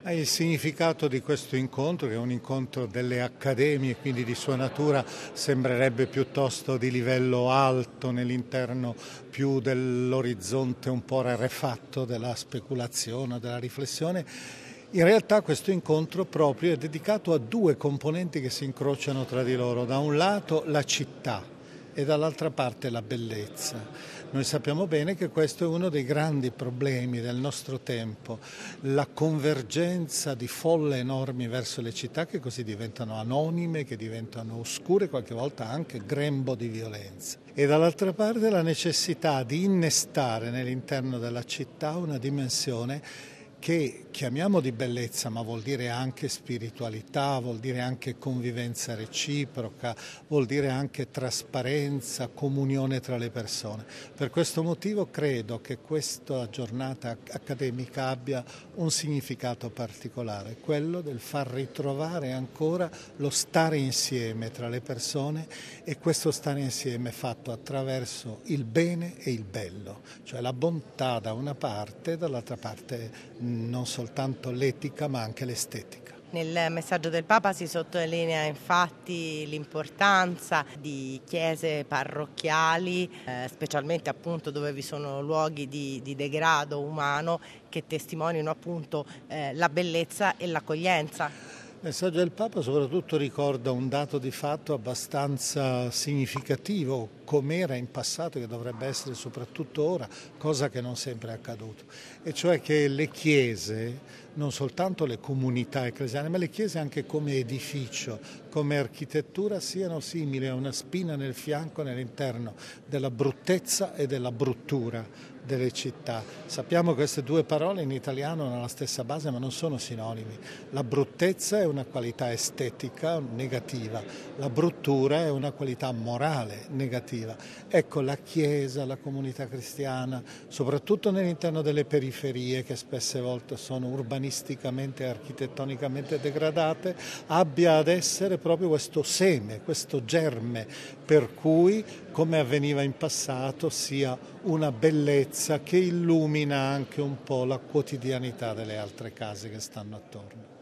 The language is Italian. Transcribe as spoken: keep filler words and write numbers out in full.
Il significato di questo incontro, che è un incontro delle accademie, quindi di sua natura sembrerebbe piuttosto di livello alto, nell'interno più dell'orizzonte un po' rarefatto della speculazione, della riflessione. In realtà questo incontro proprio è dedicato a due componenti che si incrociano tra di loro. Da un lato la città e dall'altra parte la bellezza. Noi sappiamo bene che questo è uno dei grandi problemi del nostro tempo, la convergenza di folle enormi verso le città che così diventano anonime, che diventano oscure, qualche volta anche grembo di violenza. E dall'altra parte la necessità di innestare nell'interno della città una dimensione che chiamiamo di bellezza, ma vuol dire anche spiritualità, vuol dire anche convivenza reciproca, vuol dire anche trasparenza, comunione tra le persone. Per questo motivo credo che questa giornata accademica abbia un significato particolare, quello del far ritrovare ancora lo stare insieme tra le persone, e questo stare insieme fatto attraverso il bene e il bello, cioè la bontà da una parte e dall'altra parte non soltanto l'etica ma anche l'estetica. Nel messaggio del Papa si sottolinea infatti l'importanza di chiese parrocchiali, eh, specialmente appunto dove vi sono luoghi di, di degrado umano che testimoniano appunto eh, la bellezza e l'accoglienza. Il messaggio del Papa soprattutto ricorda un dato di fatto abbastanza significativo, com'era in passato, che dovrebbe essere soprattutto ora, cosa che non sempre è accaduto, e cioè che le chiese, non soltanto le comunità ecclesiali, ma le chiese anche come edificio, come architettura, siano simili a una spina nel fianco nell'interno della bruttezza e della bruttura delle città. Sappiamo che queste due parole in italiano hanno la stessa base ma non sono sinonimi. La bruttezza è una qualità estetica negativa, la bruttura è una qualità morale negativa. Ecco, la Chiesa, la comunità cristiana, soprattutto nell'interno delle periferie che spesse volte sono urbanisticamente e architettonicamente degradate, abbia ad essere proprio questo seme, questo germe, per cui, come avveniva in passato, sia una bellezza che illumina anche un po' la quotidianità delle altre case che stanno attorno.